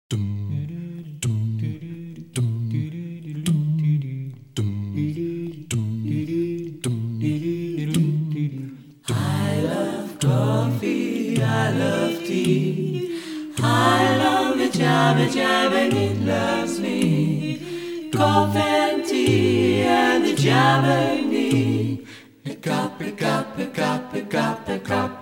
I love coffee, I love tea, I love the jabba and it loves me. Coffee and tea and the jabba, a cup, a cup, a cup, a cup, a cup.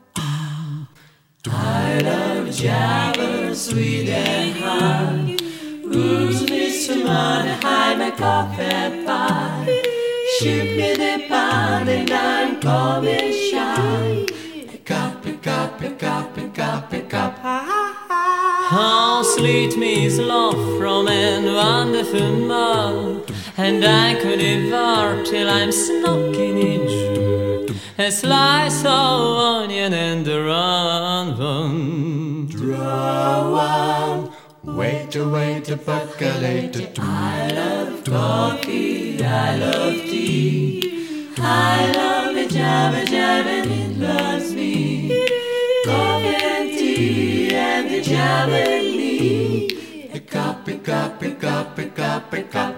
I love jabba, sweet and hard. Rooms Mr. Monaghan, my coffee pie. Shoot me the pan and I'm coming shy. A cup, a cup, a cup, a cup, a cup. How sweet means love from a wonderful mouth, and I could devour till I'm snocking in you. A slice of onion and a round one. Draw one. Waiter, waiter, percolator. I love coffee, I love tea, I love the jabba and it loves me. Coffee and tea and the jabba, a cup, a cup, a cup, a cup, a cup.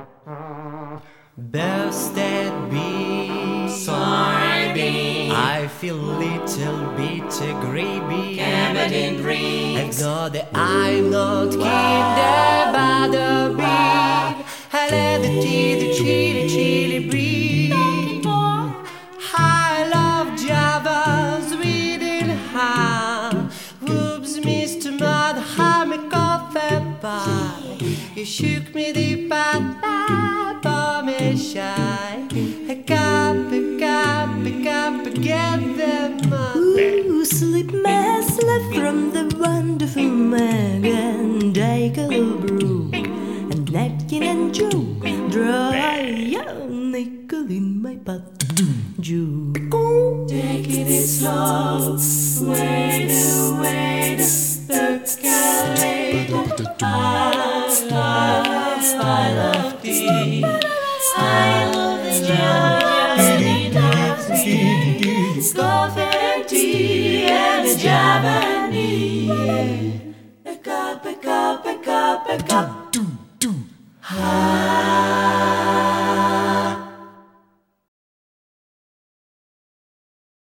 Birthday bee, soybean, I feel little bit greedy. Cabernet drinks, And know that I'm not kidding about the bee. I let the tea, the chili breathe. I love Java's within hand. Whoops, Mr. Mud, I'm a coffee pie. You shook me deep and for me shy. A cup, a cup, a cup, get them up. Ooh, sleep my sleep from the wonderful Megan. Take a little brew and napkin and joke. Dry a nickel in my butt. Jew. taking it slow. Wait a percolator. I love tea. I love the jabba and it loves me. Coffee and tea and the jabba. A cup, a cup, a cup, a cup.